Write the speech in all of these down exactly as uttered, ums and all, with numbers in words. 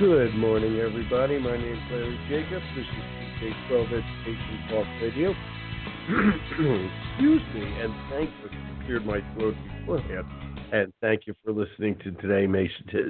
Good morning, everybody. My name is Larry Jacobs. This is K twelve Education Talk Radio. Excuse me, and thank you for cleared my throat beforehand. And thank you for listening to today, May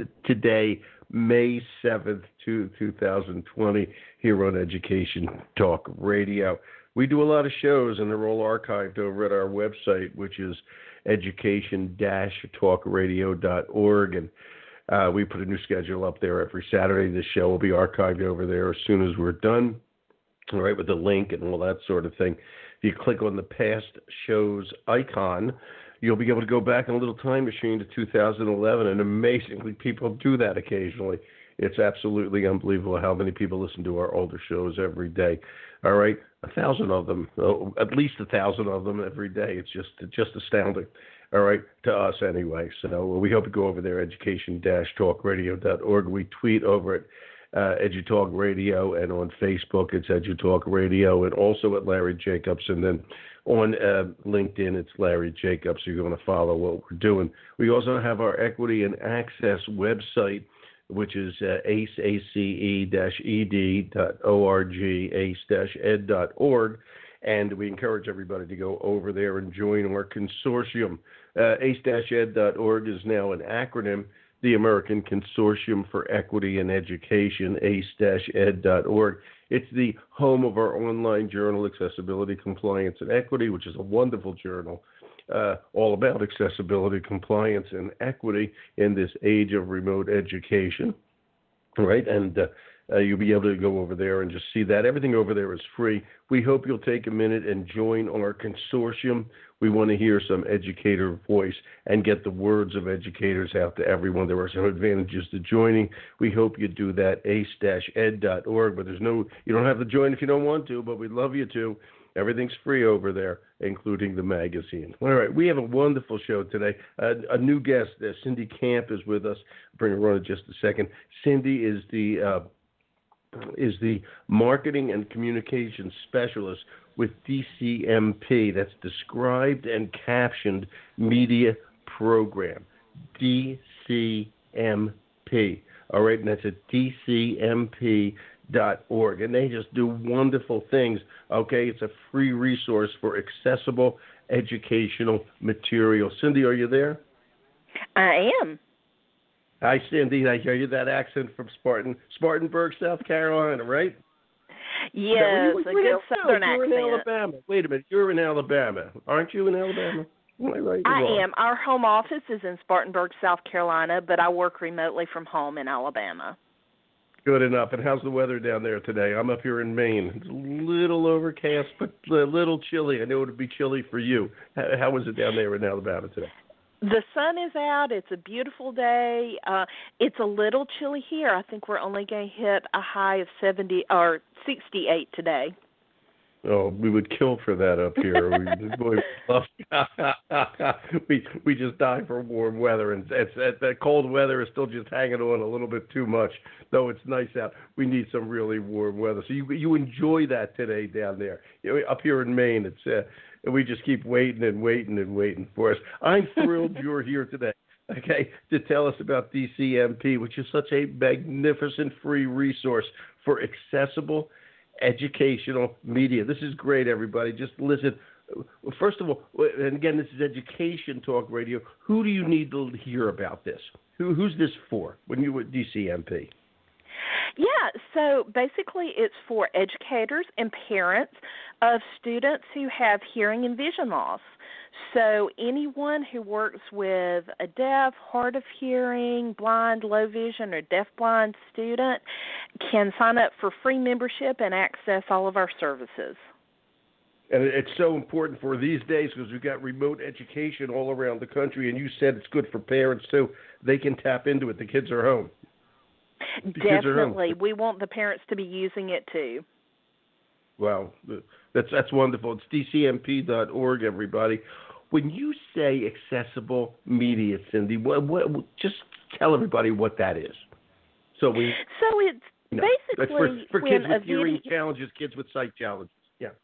today, May seventh, two thousand twenty, here on Education Talk Radio. We do a lot of shows, and they're all archived over at our website, which is education dash talk radio dot org. And Uh, we put a new schedule up there every Saturday. This show will be archived over there as soon as we're done, all right, with the link and all that sort of thing. If you click on the past shows icon, you'll be able to go back in a little time machine to two thousand eleven, and amazingly, people do that occasionally. It's absolutely unbelievable how many people listen to our older shows every day. All right, a thousand of them, oh, at least a thousand of them every day. It's just just astounding. All right, to us anyway. So we hope you go over there, education dash talk radio dot org. We tweet over at uh, EduTalk Radio, and on Facebook it's EduTalk Radio, and also at Larry Jacobs. And then on uh, LinkedIn it's Larry Jacobs. You're going to follow what we're doing. We also have our Equity and Access website, which is uh, ace, A C E dash E D dot org, ace dash ed dot org. And we encourage everybody to go over there and join our consortium. Uh, ace dash ed dot org is now an acronym, the American Consortium for Equity and Education, ace dash ed dot org. It's the home of our online journal, Accessibility, Compliance, and Equity, which is a wonderful journal uh, all about accessibility, compliance, and equity in this age of remote education. All right, and uh, Uh, you'll be able to go over there and just see that. Everything over there is free. We hope you'll take a minute and join our consortium. We want to hear some educator voice and get the words of educators out to everyone. There are some advantages to joining. We hope you do that, ace dash ed dot org. But there's no, you don't have to join if you don't want to, but we'd love you to. Everything's free over there, including the magazine. All right, we have a wonderful show today. Uh, a new guest, uh, Cindy Camp, is with us. I'll bring her on in just a second. Cindy is the uh, is the Marketing and Communications Specialist with D C M P. That's Described and Captioned Media Program, D C M P. All right, and that's at D C M P dot org. And they just do wonderful things, okay? It's a free resource for accessible educational material. Cindy, are you there? I am. Hi, Cindy. I hear you, that accent from Spartan, Spartanburg, South Carolina, right? Yes, you, a good Southern you're accent. You're in Alabama. Wait a minute. You're in Alabama. Aren't you in Alabama? Am I right? I am. Our home office is in Spartanburg, South Carolina, but I work remotely from home in Alabama. Good enough. And how's the weather down there today? I'm up here in Maine. It's a little overcast, but a little chilly. I know it would be chilly for you. How, how is it down there in Alabama today? The sun is out. It's a beautiful day. Uh, it's a little chilly here. I think we're only going to hit a high of seventy or sixty-eight today. Oh, we would kill for that up here. we, boy, we we just die for warm weather, and it's, it's, that cold weather is still just hanging on a little bit too much. Though it's nice out, we need some really warm weather. So you you enjoy that today down there. You know, up here in Maine, it's. Uh, And we just keep waiting and waiting and waiting for us. I'm thrilled you're here today, okay, to tell us about D C M P, which is such a magnificent free resource for accessible educational media. This is great, everybody. Just listen. First of all, and again, this is Education Talk Radio. Who do you need to hear about this? Who, who's this for when you were at D C M P? Yeah, so basically it's for educators and parents of students who have hearing and vision loss. So anyone who works with a deaf, hard of hearing, blind, low vision, or deaf-blind student can sign up for free membership and access all of our services. And it's so important for these days because we've got remote education all around the country, and you said it's good for parents too. They can tap into it. The kids are home. Definitely. We want the parents to be using it too. Wow. That's that's wonderful. It's D C M P dot org, everybody. When you say accessible media, Cindy, what, what, just tell everybody what that is. So we. So it's you know, basically for, for kids with a hearing video, challenges, kids with sight challenges. Yeah.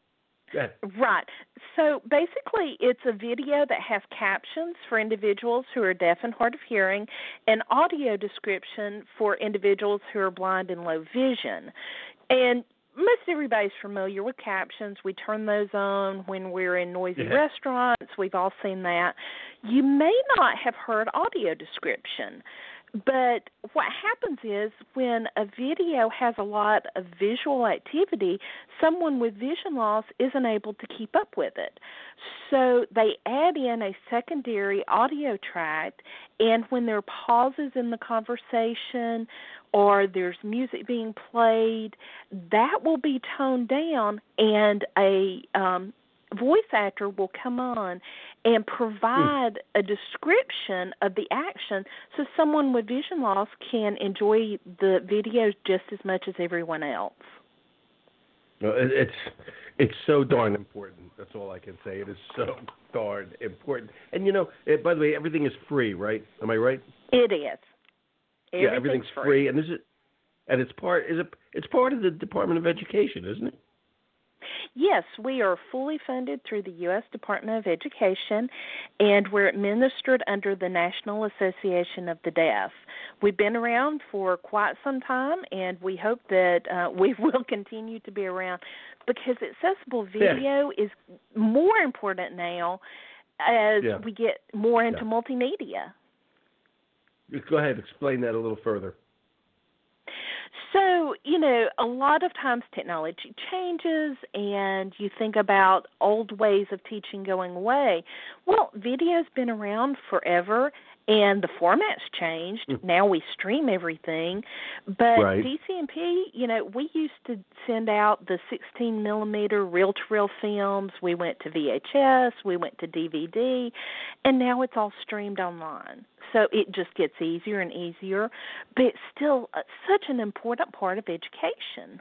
Yeah. Right. So basically, it's a video that has captions for individuals who are deaf and hard of hearing, and audio description for individuals who are blind and low vision. And most everybody's familiar with captions. We turn those on when we're in noisy Yeah. restaurants. We've all seen that. You may not have heard audio description. But what happens is when a video has a lot of visual activity, someone with vision loss isn't able to keep up with it. So they add in a secondary audio track, and when there are pauses in the conversation or there's music being played, that will be toned down, and a um, voice actor will come on and provide a description of the action so someone with vision loss can enjoy the video just as much as everyone else. No, it- it's it's so darn important. That's all I can say. It is so darn important. And you know, it, by the way, everything is free, right? Am I right? It is. Everything's yeah, everything's free. free, and this is, and it's part is it it's part of the Department of Education, isn't it? Yes, we are fully funded through the U S Department of Education, and we're administered under the National Association of the Deaf. We've been around for quite some time, and we hope that uh, we will continue to be around because accessible video yeah. is more important now as yeah. we get more into yeah. multimedia. Go ahead, explain that a little further. So, you know, a lot of times technology changes and you think about old ways of teaching going away. Well, video's been around forever and the format's changed. Mm. Now we stream everything. But right. D C M P, you know, we used to send out the sixteen millimeter reel-to-reel films. We went to V H S. We went to D V D. And now it's all streamed online. So it just gets easier and easier. But it's still uh, such an important part of education.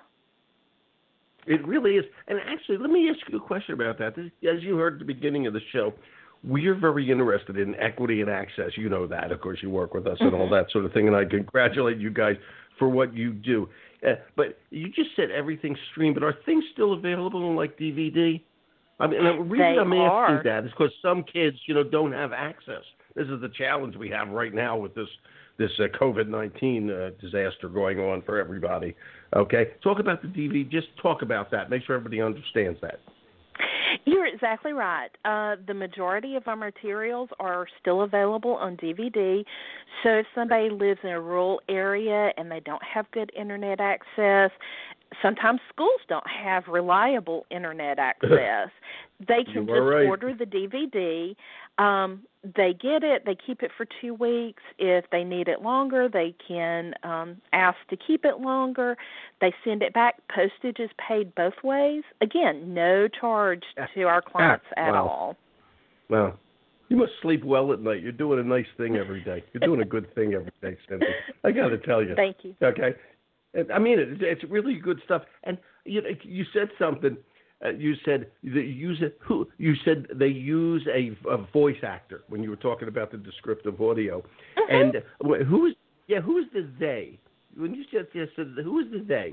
It really is. And actually, let me ask you a question about that. As you heard at the beginning of the show, we are very interested in equity and access. You know that. Of course, you work with us and all that sort of thing, and I congratulate you guys for what you do. Uh, but you just said everything's streamed, but are things still available in, like, D V D? I mean, and the reason they I'm are. asking that is because some kids, you know, don't have access. This is the challenge we have right now with this this uh, COVID nineteen uh, disaster going on for everybody. Okay? Talk about the D V D. Just talk about that. Make sure everybody understands that. You're exactly right. Uh, the majority of our materials are still available on D V D. So if somebody lives in a rural area and they don't have good Internet access, sometimes schools don't have reliable Internet access. They can just right. order the D V D. Um, they get it. They keep it for two weeks. If they need it longer, they can um, ask to keep it longer. They send it back. Postage is paid both ways. Again, no charge to our clients at wow. all. Well, you must sleep well at night. You're doing a nice thing every day. You're doing a good thing every day, Cindy. I got to tell you. Thank you. Okay. I mean, it, it's really good stuff. And you know, you said something. Uh, you said that you use it. Who you said they use a, a voice actor when you were talking about the descriptive audio. Mm-hmm. And uh, who's yeah? Who's the they? When you said yes, who is the they?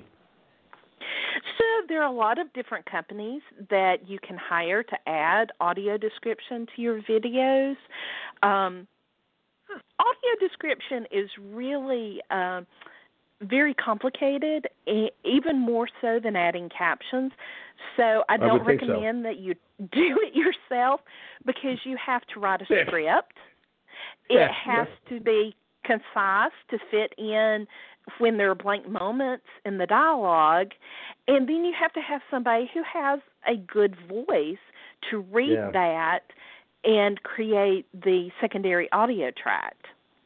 So there are a lot of different companies that you can hire to add audio description to your videos. Um, audio description is really um, very complicated, even more so than adding captions. So I don't I recommend so. that you do it yourself because you have to write a yeah. script. It yeah. has yeah. to be concise to fit in when there are blank moments in the dialogue. And then you have to have somebody who has a good voice to read yeah. that and create the secondary audio track.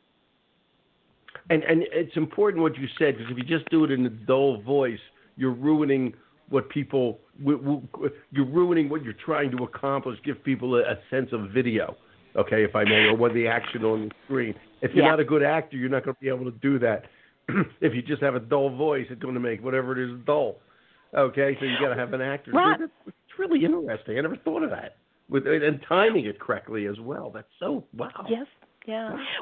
And and it's important what you said, because if you just do it in a dull voice, you're ruining what people, you're ruining what you're trying to accomplish, give people a, a sense of video, okay, if I may, or what the action on the screen. If you're yeah. not a good actor, you're not going to be able to do that. If you just have a dull voice, it's going to make whatever it is dull. Okay, so you got to have an actor. Right. It's really interesting. I never thought of that. With and timing it correctly as well. That's so wow. Yes. Yeah. Well,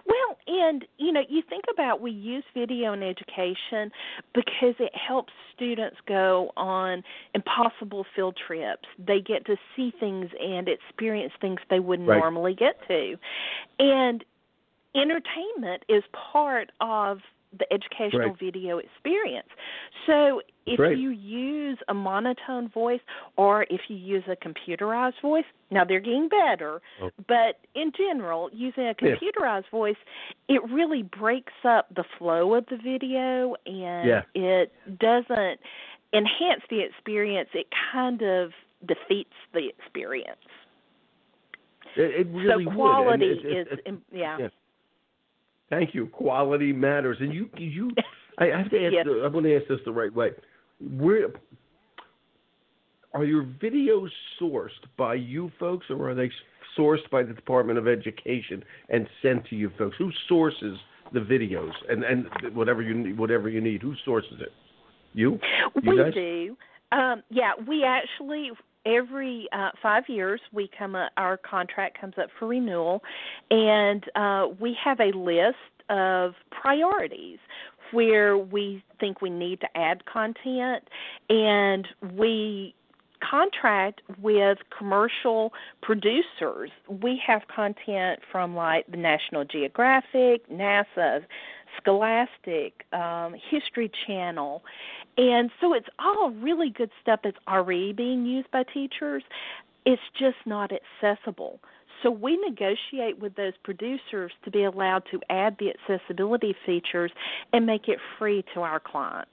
and, you know, you think about we use video in education because it helps students go on impossible field trips. They get to see things and experience things they wouldn't Right. normally get to. And entertainment is part of the educational Right. video experience. So if Right. you use a monotone voice or if you use a computerized voice, now they're getting better, Oh. but in general, using a Yeah. computerized voice, it really breaks up the flow of the video and Yeah. it doesn't enhance the experience. It kind of defeats the experience. It, it really so would. quality And it, it, is, it, im- yeah. yeah. Thank you. Quality matters, and you you. I have to ask. Yes. The, I want to ask this the right way. Where are your videos sourced by you folks, or are they sourced by the Department of Education and sent to you folks? Who sources the videos and and whatever you need, whatever you need? Who sources it? You? you We guys? do. Um, yeah, we actually every uh, five years we come up, our contract comes up for renewal, and uh, we have a list of priorities where we think we need to add content, and we contract with commercial producers. We have content from like the National Geographic, NASA, Scholastic, um, History Channel, and so it's all really good stuff that's already being used by teachers. It's just not accessible. So we negotiate with those producers to be allowed to add the accessibility features and make it free to our clients.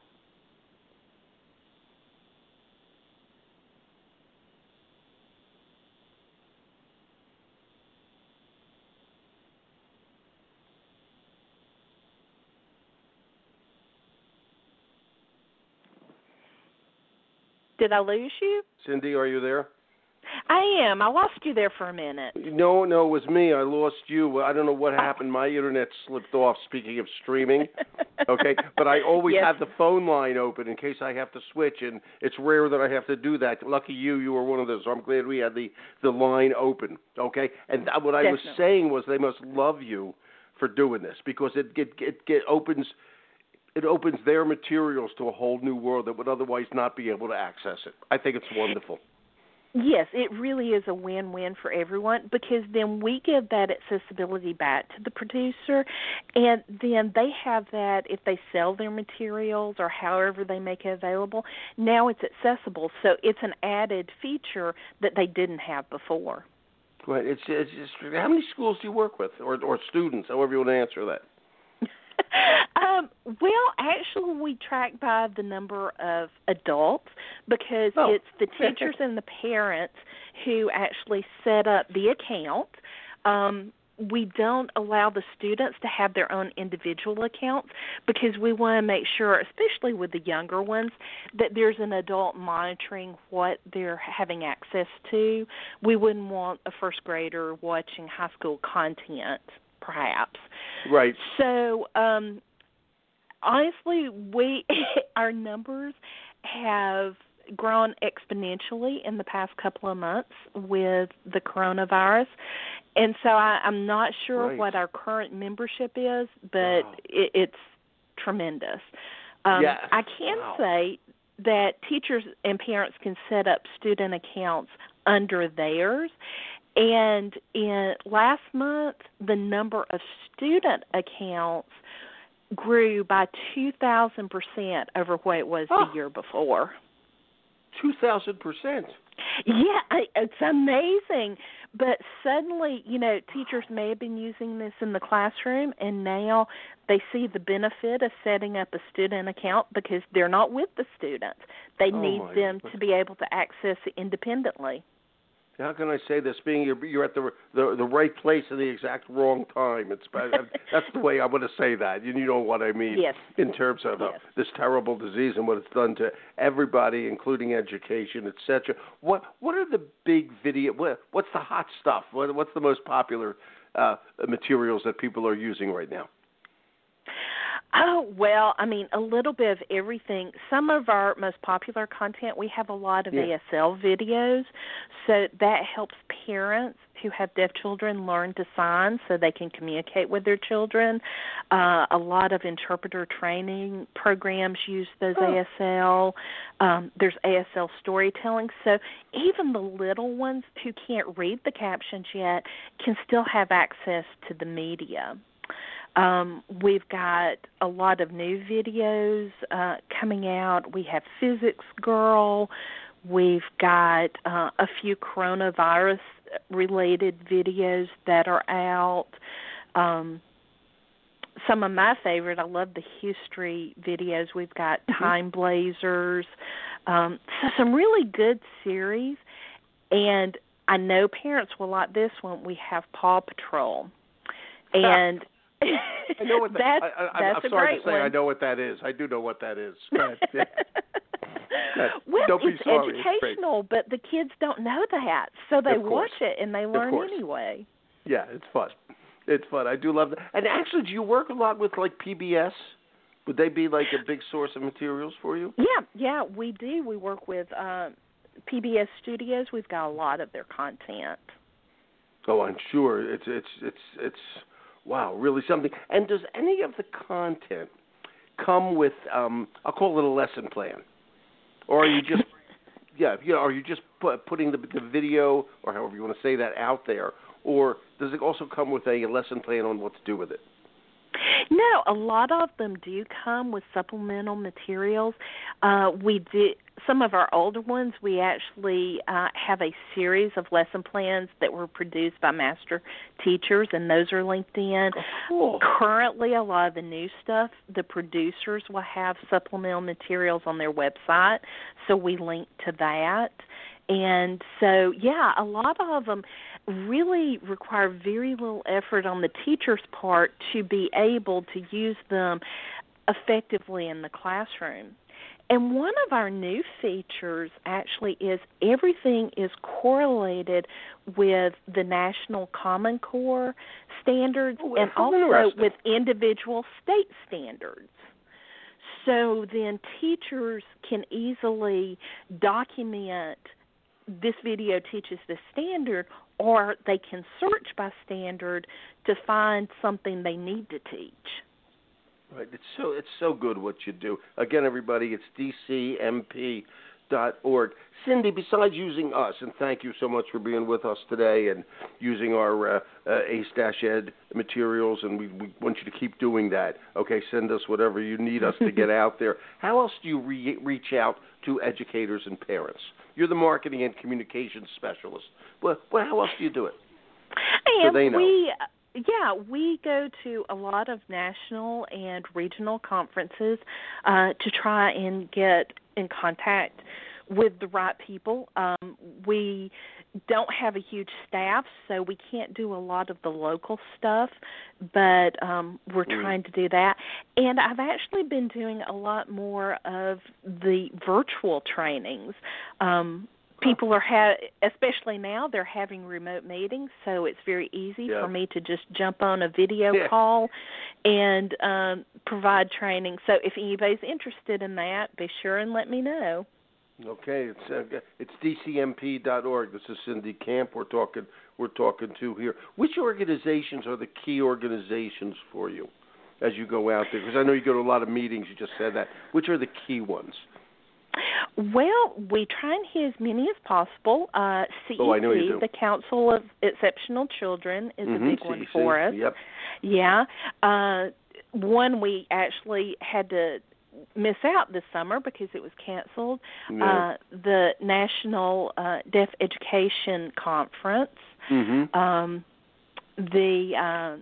Did I lose you? Cindy, are you there? I am. I lost you there for a minute. No, no, it was me. I lost you. I don't know what happened. My internet slipped off, speaking of streaming. Okay, but I always Yes. have the phone line open in case I have to switch, and it's rare that I have to do that. Lucky you, you were one of those. So I'm glad we had the, the line open, okay? And what I was Definitely. saying was they must love you for doing this because it, it, it, it opens it opens their materials to a whole new world that would otherwise not be able to access it. I think it's wonderful. Yes, it really is a win-win for everyone because then we give that accessibility back to the producer, and then they have that if they sell their materials or however they make it available. Now it's accessible, so it's an added feature that they didn't have before. Right. It's, it's just, how many schools do you work with, or or students, however you want to answer that? um, well, actually, we track by the number of adults because Oh. it's the teachers and the parents who actually set up the account. Um, we don't allow the students to have their own individual accounts because we want to make sure, especially with the younger ones, that there's an adult monitoring what they're having access to. We wouldn't want a first grader watching high school content, perhaps. Right. So, um, honestly, we our numbers have grown exponentially in the past couple of months with the coronavirus, and so I, I'm not sure Right. what our current membership is, but Wow. it, it's tremendous. Um, Yes. I can Wow. say that teachers and parents can set up student accounts under theirs. And in last month, the number of student accounts grew by two thousand percent over what it was Oh. the year before. two thousand percent. Yeah, I- it's amazing. But suddenly, you know, teachers may have been using this in the classroom, and now they see the benefit of setting up a student account because they're not with the students. They Oh, need my them goodness. to be able to access it independently. How can I say this? Being you're, you're at the, the the right place at the exact wrong time. It's that's the way I want to say that. You, you know what I mean? Yes. In terms of uh, Yes. this terrible disease and what it's done to everybody, including education, et cetera. What what are the big video? What what's the hot stuff? What what's the most popular uh, materials that people are using right now? Oh, well, I mean, a little bit of everything. Some of our most popular content, we have a lot of Yeah. A S L videos, so that helps parents who have deaf children learn to sign so they can communicate with their children. Uh, a lot of interpreter training programs use those Oh. A S L. Um, there's A S L storytelling, so even the little ones who can't read the captions yet can still have access to the media. Um, we've got a lot of new videos uh, coming out. We have Physics Girl. We've got uh, a few coronavirus-related videos that are out. Um, some of my favorite, I love the history videos. We've got Mm-hmm. Time Blazers. Um, so some really good series. And I know parents will like this one. We have Paw Patrol. And I know what that, that's, I, I, that's I'm a sorry great to say one. I know what that is. I do know what that is. Go ahead. Yeah. Well, Don't be it's sorry. It's great. educational, but the kids don't know that, so they Of course. watch it and they learn course. anyway. Yeah, it's fun. It's fun. I do love that. And actually, do you work a lot with like P B S? Would they be like a big source of materials for you? Yeah, yeah, we do. We work with um, P B S Studios. We've got a lot of their content. Oh, I'm sure. It's it's it's it's wow, really something. And does any of the content come with um I'll call it a lesson plan? Or are you just yeah, you know, are you just put, putting the the video or however you want to say that out there, or does it also come with a lesson plan on what to do with it? No, a lot of them do come with supplemental materials. Uh, we do some of our older ones. We actually uh, have a series of lesson plans that were produced by master teachers, and those are linked in. Oh, cool. Currently, a lot of the new stuff, the producers will have supplemental materials on their website, so we link to that. And so, yeah, a lot of them really require very little effort on the teacher's part to be able to use them effectively in the classroom. And one of our new features actually is everything is correlated with the National Common Core standards Oh, and how also interesting. with individual state standards. So then teachers can easily document this video teaches this standard, or they can search by standard to find something they need to teach. Right. It's so it's so good what you do. Again, everybody, it's D C M P dot org. Cindy, besides using us, and thank you so much for being with us today and using our uh, uh, ACE-Ed materials, and we, we want you to keep doing that. Okay, send us whatever you need us to get out there. How else do you re- reach out to educators and parents? You're the marketing and communications specialist. Well, well how else do you do it? And So they know. we, yeah, we go to a lot of national and regional conferences uh, to try and get in contact with the right people. Um, we don't have a huge staff, so we can't do a lot of the local stuff, but um, we're Mm. trying to do that. And I've actually been doing a lot more of the virtual trainings. Um, people are, ha- especially now, they're having remote meetings, so it's very easy Yeah. for me to just jump on a video Yeah. call and um, provide training. So if anybody's interested in that, be sure and let me know. Okay, it's uh, it's D C M P dot org. This is Cindy Camp. We're talking we're talking to here. Which organizations are the key organizations for you as you go out there? Because I know you go to a lot of meetings. You just said that. Which are the key ones? Well, we try and hit as many as possible. Uh, C E C, Oh, I know you do. the Council of Exceptional Children, is Mm-hmm. a big one C E C, for us. Yep. Yeah. Uh, one we actually had to miss out this summer because it was canceled. Yeah. Uh, the National uh, Deaf Education Conference. Mm-hmm. Um, the uh,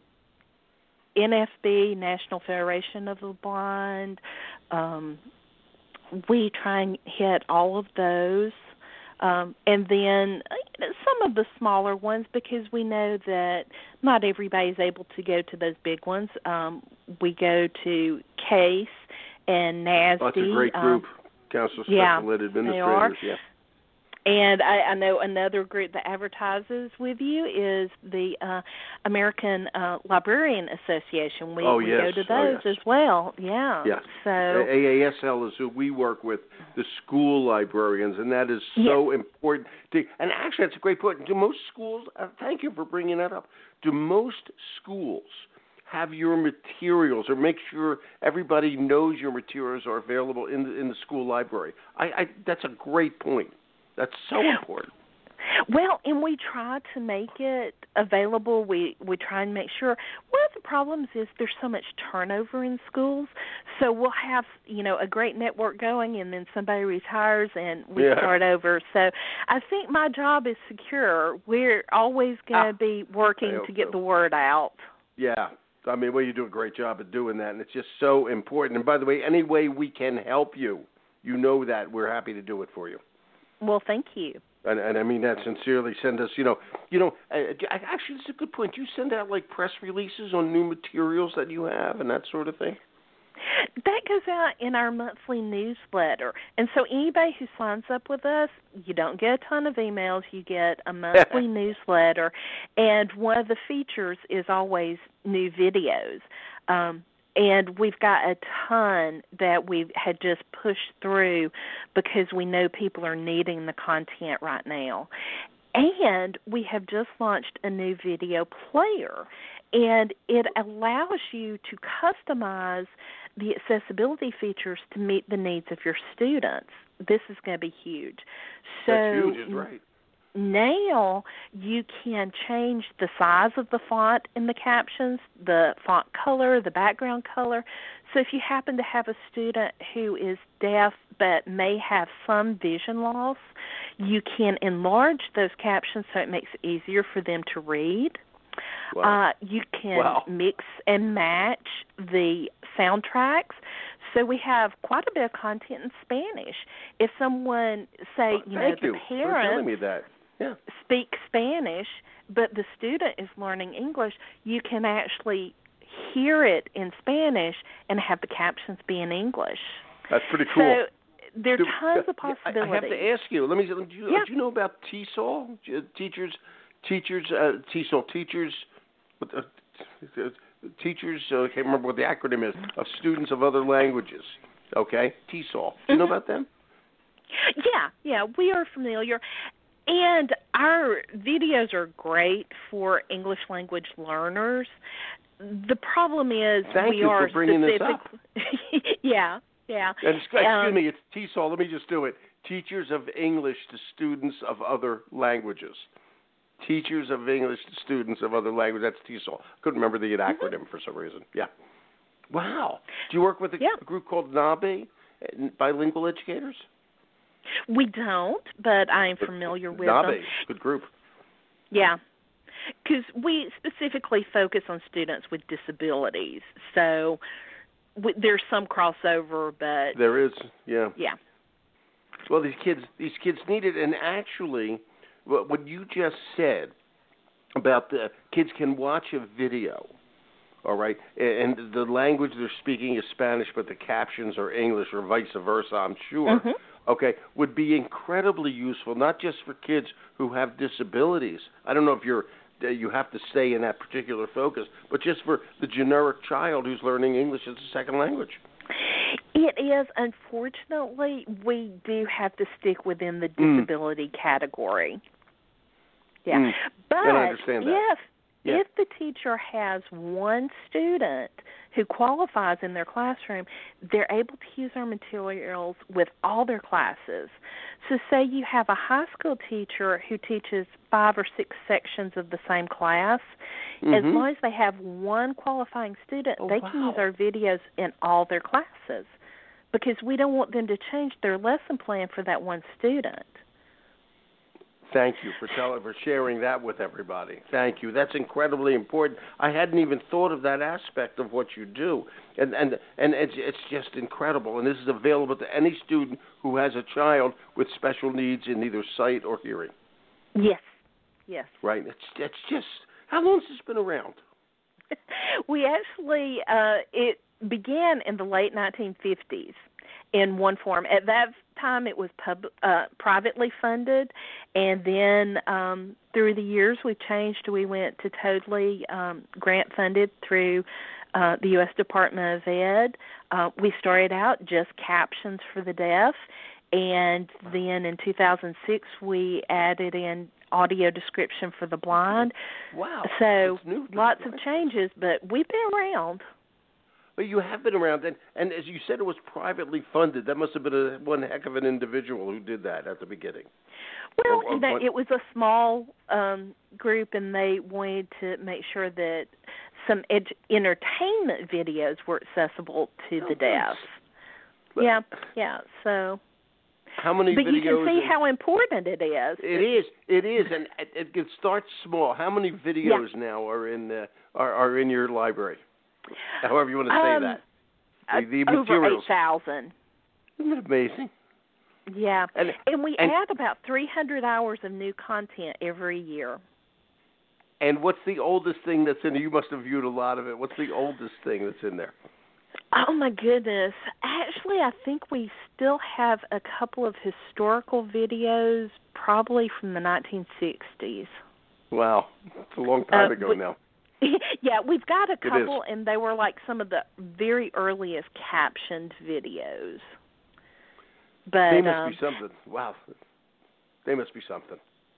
N F B, National Federation of the Blind. Um, we try and hit all of those. Um, and then uh, some of the smaller ones, because we know that not everybody's able to go to those big ones. Um, we go to CASE and NASD. That's a great group. Um, Council of yeah, Special Ed they Administrators. are. Yeah. And I, I know another group that advertises with you is the uh, American uh, Librarian Association. We, oh, we yes. go to those oh, yes. as well. Yeah. Yeah. So A A S L is who we work with, the school librarians, and that is so yes. important. To, and actually, that's a great point. Do most schools, uh, thank you for bringing that up, do most schools have your materials or make sure everybody knows your materials are available in the, in the school library? I, I, that's a great point. That's so important. Well, and we try to make it available. We we try and make sure. One of the problems is there's so much turnover in schools. So we'll have, you know, a great network going, and then somebody retires and we Yeah. start over. So I think my job is secure. We're always going to Ah, be working hope to get so. the word out. Yeah. I mean, well, you do a great job of doing that, and it's just so important. And by the way, any way we can help you, you know that we're happy to do it for you. Well, thank you. And, and I mean that sincerely. Send us, you know, you know. Uh, actually, it's a good point. Do you send out like press releases on new materials that you have and that sort of thing? That goes out in our monthly newsletter. And so anybody who signs up with us, you don't get a ton of emails. You get a monthly newsletter. And one of the features is always new videos. Um, and we've got a ton that we had just pushed through because we know people are needing the content right now. And we have just launched a new video player. And it allows you to customize the accessibility features to meet the needs of your students. This is going to be huge. So That's huge, is right. Now you can change the size of the font in the captions, the font color, the background color. So if you happen to have a student who is deaf but may have some vision loss, you can enlarge those captions so it makes it easier for them to read. Wow. Uh, you can Wow. mix and match the soundtracks. So we have quite a bit of content in Spanish. If someone, say, Well, you know, thank the you for telling parent me that. Yeah. speaks Spanish, but the student is learning English, you can actually hear it in Spanish and have the captions be in English. That's pretty cool. So there are Do- tons of I- possibilities. I have to ask you. Let me. Do you, Yeah. do you know about T S O L? Teachers, teachers, uh, T S O L, teachers, uh, teachers. Uh, I can't remember what the acronym is. Of students of other languages. Okay, T S O L. Do you know Mhm. about them? Yeah, yeah, we are familiar. And our videos are great for English language learners. The problem is Thank we you are for bringing this specific. up. yeah, yeah. And excuse um, me, it's T S O L. Let me just do it. Teachers of English to students of other languages. Teachers of English to students of other languages. That's T S O L. Couldn't remember the acronym mm-hmm. for some reason. Yeah. Wow. Do you work with a, yeah. a group called NABE, Bilingual Educators? We don't, but I'm familiar with NABE, them. good group. Yeah, because we specifically focus on students with disabilities. So we, there's some crossover, but there is, yeah. Yeah. Well, these kids, these kids need it, and actually, what you just said about the kids can watch a video, all right, and the language they're speaking is Spanish, but the captions are English, or vice versa, I'm sure. Mm-hmm. Okay, would be incredibly useful, not just for kids who have disabilities. I don't know if you're you have to stay in that particular focus, but just for the generic child who's learning English as a second language. It is. Unfortunately, we do have to stick within the disability mm. category. Yeah, mm. but and I understand that. if yeah. if the teacher has one student who qualifies in their classroom, they're able to use our materials with all their classes. So say you have a high school teacher who teaches five or six sections of the same class, mm-hmm. as long as they have one qualifying student, oh, they wow. can use our videos in all their classes because we don't want them to change their lesson plan for that one student. Thank you for telling, for sharing that with everybody. Thank you. That's incredibly important. I hadn't even thought of that aspect of what you do, and and and it's it's just incredible. And this is available to any student who has a child with special needs in either sight or hearing. Yes. Yes. Right. It's it's just how long has this been around? We actually uh, it began in the late nineteen fifties in one form. At that time it was pub, uh, privately funded, and then um, through the years we changed. We went to totally um, grant funded through uh, the U S Department of Ed. Uh, we started out just captions for the deaf, and then in two thousand six we added in audio description for the blind. Wow. So new, lots right? of changes, but we've been around. But you have been around, and, and as you said, it was privately funded. That must have been a, one heck of an individual who did that at the beginning. Well, Or- or you know, what- it was a small um, group, and they wanted to make sure that some ed- entertainment videos were accessible to Oh, the deaf. But Yeah, yeah. So, How many but videos? you can see and- how important it is. It is. It is, and it, it starts small. How many videos Yeah. now are in the, are are in your library? However you want to say Um, that. Uh, The, the over materials. eight thousand. Isn't it amazing? Yeah, And, and we and, add about three hundred hours of new content every year. and what's the oldest thing that's in there? You must have viewed a lot of it. What's the oldest thing that's in there? Oh, my goodness. Actually, I think we still have a couple of historical videos, probably from the nineteen sixties. Wow, it's a long time Uh, ago but- now. Yeah, we've got a It is. couple, and they were like some of the very earliest captioned videos. But They must um, be something. Wow, they must be something.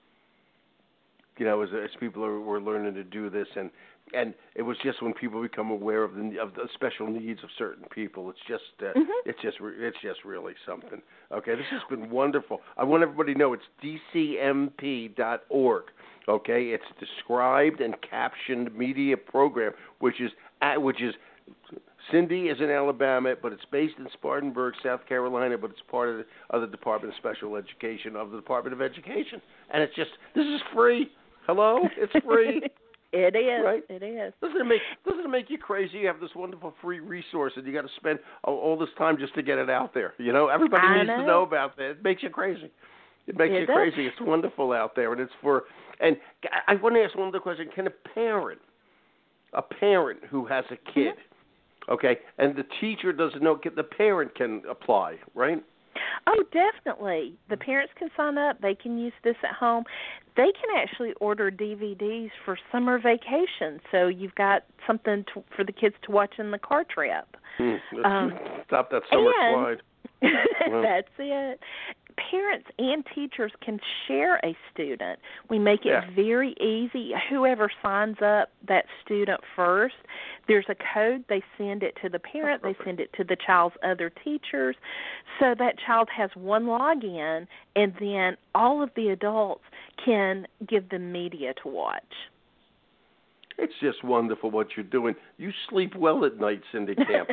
You know, as, as people are, were learning to do this, and and it was just when people become aware of the of the special needs of certain people. It's just uh, Mhm. it's just re- it's just really something. Okay, this has been wonderful. I want everybody to know it's D C M P dot org. Okay, it's described and captioned media program, which is at, which is. Cindy is in Alabama, but it's based in Spartanburg, South Carolina, but it's part of the, of the Department of Special Education of the Department of Education. And it's just, this is free. Hello? It's free. it is. Right? It is. Doesn't it make doesn't it make you crazy? You have this wonderful free resource, and you got to spend all, all this time just to get it out there. You know, everybody I needs know. to know about that. It makes you crazy. It makes It you does. crazy. It's wonderful out there, and it's for. And I I want to ask one other question: can a parent, a parent who has a kid, okay, and the teacher doesn't know, the parent can apply, right? Oh, definitely. The parents can sign up. They can use this at home. They can actually order D V Ds for summer vacation, so you've got something to, for the kids to watch in the car trip. Hmm. Let's Um, stop that summer and- slide. Wow. That's it. Parents and teachers can share a student. We make it Yeah. very easy. Whoever signs up that student first, there's a code. They send it to the parent. Oh, they send it to the child's other teachers. So that child has one login, and then all of the adults can give them media to watch. It's just wonderful what you're doing. You sleep well at night, Cindy Camp.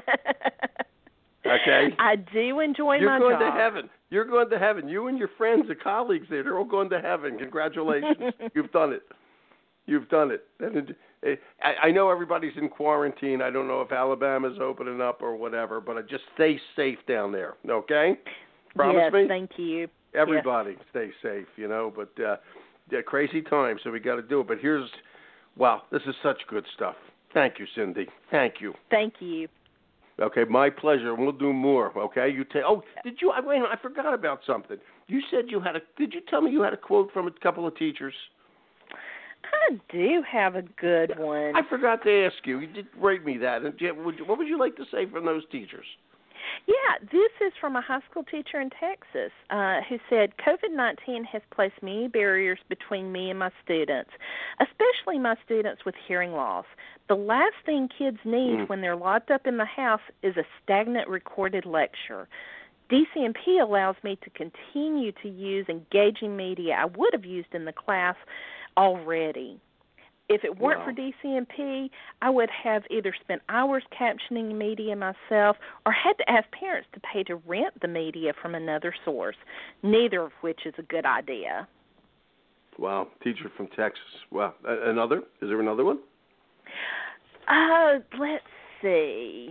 Okay? I do enjoy You're my going job. to heaven. You're going to heaven. You and your friends, the colleagues there, they're all going to heaven. Congratulations. You've done it. You've done it. And it, I, I know everybody's in quarantine. I don't know if Alabama's opening up or whatever, but just stay safe down there, okay? Promise yes, me? thank you. Everybody stay safe, you know, but uh, yeah, crazy times, so we got to do it. But here's, wow, this is such good stuff. Thank you, Cindy. Thank you. Thank you. Okay, my pleasure. We'll do more. Okay, you take. Oh, did you? I wait. I forgot about something. You said you had a. Did you tell me you had a quote from a couple of teachers? I do have a good one. I forgot to ask you. You did write me that. And yeah, would you, what would you like to say from those teachers? Yeah, this is from a high school teacher in Texas uh, who said, COVID nineteen has placed many barriers between me and my students, especially my students with hearing loss. The last thing kids need Mm. when they're locked up in the house is a stagnant recorded lecture. D C M P allows me to continue to use engaging media I would have used in the class already. If it weren't Wow. for D C M P, I would have either spent hours captioning media myself or had to ask parents to pay to rent the media from another source, neither of which is a good idea. Wow, teacher from Texas. Wow, A- another? Is there another one? Uh, let's see.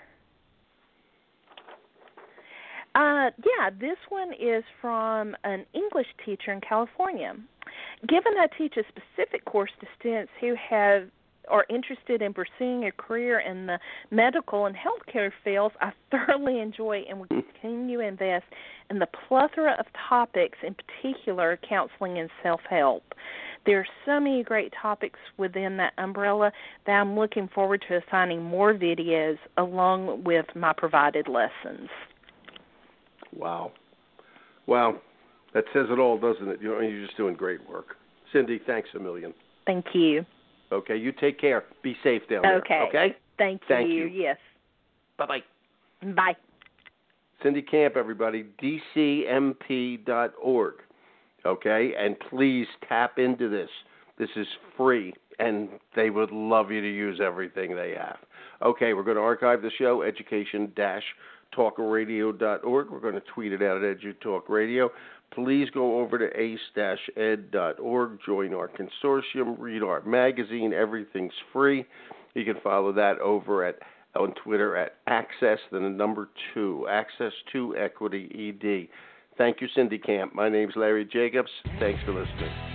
Uh, yeah, this one is from an English teacher in California. Given I teach a specific course to students who have are interested in pursuing a career in the medical and healthcare fields, I thoroughly enjoy and will continue to invest in the plethora of topics, in particular counseling and self-help. There are so many great topics within that umbrella that I'm looking forward to assigning more videos along with my provided lessons. Wow. Wow. That says it all, doesn't it? You're, you're just doing great work. Cindy, thanks a million. Thank you. Okay, you take care. Be safe down okay. there. Okay? Thank, Thank you. you. Yes. Bye-bye. Bye. Cindy Camp, everybody, D C M P dot org. Okay? And please tap into this. This is free, and they would love you to use everything they have. Okay, we're going to archive the show, education dash talk radio dot org. We're going to tweet it out at EduTalkRadio. Please go over to ace dash ed dot org, join our consortium, read our magazine. Everything's free. You can follow that over at on Twitter at Access, then the number two, Access to Equity E D. Thank you, Cindy Camp. My name's Larry Jacobs. Thanks for listening.